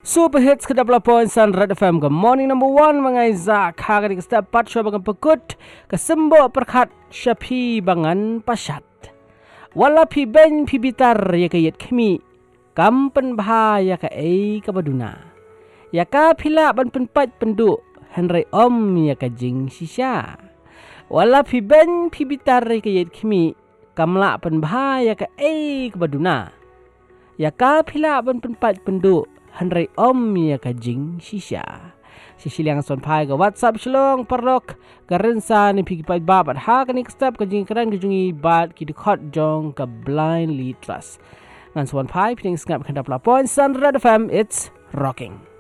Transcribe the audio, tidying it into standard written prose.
Super hits ke 20.9 Red FM. Good morning number 1 mangai za khaga dik step pat shwa bangan pekut ke sembo perkhat syapi bangan pasyat. Wala pi ben pi bitar ya ke yet khmi kam pen bha ya ka ei ka baduna. Ya ka phila ban pen pat penduk henry om ya ka jing shisha. Wala pi ben pi bitar ya ke yet khmi kamla pen bha ya ka ei ka baduna. Ya ka phila ban pen pat penduk Henry om ya ka jing shisha. Sisilang son pai ka WhatsApp shlong parlok karensa ni pigi pai babat ha ka nik step ka jing kran ka jungi bat ki dikot jong ka blindly trust. Ngan son pai ping skap kan 10.9 Red FM, it's rocking.